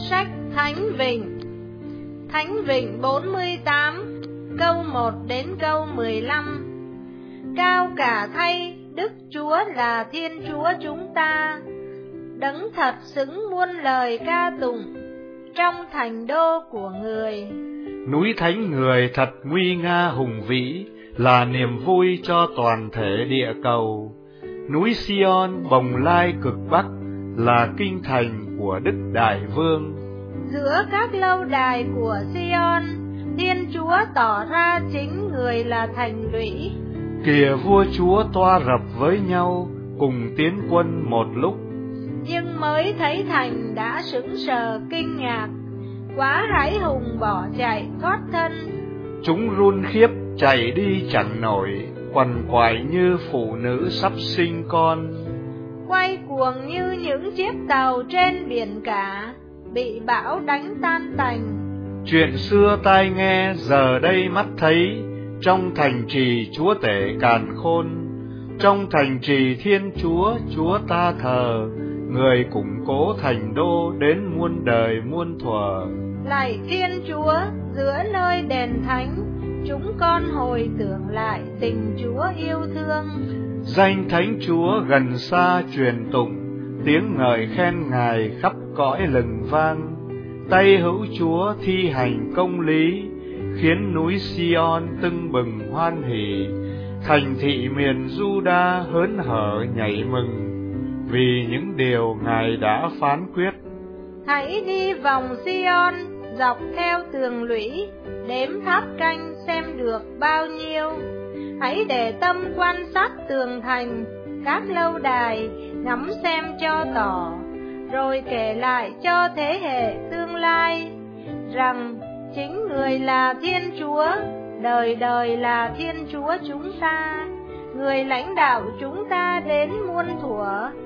Sách Thánh Vịnh. Thánh Vịnh 48, câu 1 đến câu 15. Cao cả thay, Đức Chúa là Thiên Chúa chúng ta, đấng thật xứng muôn lời ca tụng trong thành đô của người. Núi Thánh Người thật nguy nga hùng vĩ, là niềm vui cho toàn thể địa cầu. Núi Sion bồng lai cực Bắc, là kinh thành của Đức Đại Vương. Giữa các lâu đài của Sion, Thiên Chúa tỏ ra chính người là thành lũy. Kìa vua chúa toa rập với nhau, cùng tiến quân một lúc. Nhưng mới thấy thành đã sững sờ kinh ngạc, quá hãi hùng bỏ chạy thoát thân. Chúng run khiếp chạy đi chẳng nổi, quằn quại như phụ nữ sắp sinh con. Quay cuồng như những chiếc tàu trên biển cả, bị bão đánh tan tành. Chuyện xưa tai nghe, giờ đây mắt thấy, trong thành trì Chúa tể càn khôn. Trong thành trì Thiên Chúa, Chúa ta thờ, người củng cố thành đô đến muôn đời muôn thuở. Lạy Thiên Chúa, giữa nơi đền thánh, chúng con hồi tưởng lại tình Chúa yêu thương. Danh Thánh Chúa gần xa truyền tụng, tiếng ngợi khen Ngài khắp cõi lừng vang. Tay hữu Chúa thi hành công lý, khiến núi Sion tưng bừng hoan hỉ. Thành thị miền Juda hớn hở nhảy mừng, vì những điều Ngài đã phán quyết. Hãy đi vòng Sion, dọc theo tường lũy, đếm tháp canh xem được bao nhiêu. Hãy để tâm quan sát tường thành, các lâu đài, ngắm xem cho tỏ, rồi kể lại cho thế hệ tương lai, rằng chính người là Thiên Chúa, đời đời là Thiên Chúa chúng ta, người lãnh đạo chúng ta đến muôn thuở.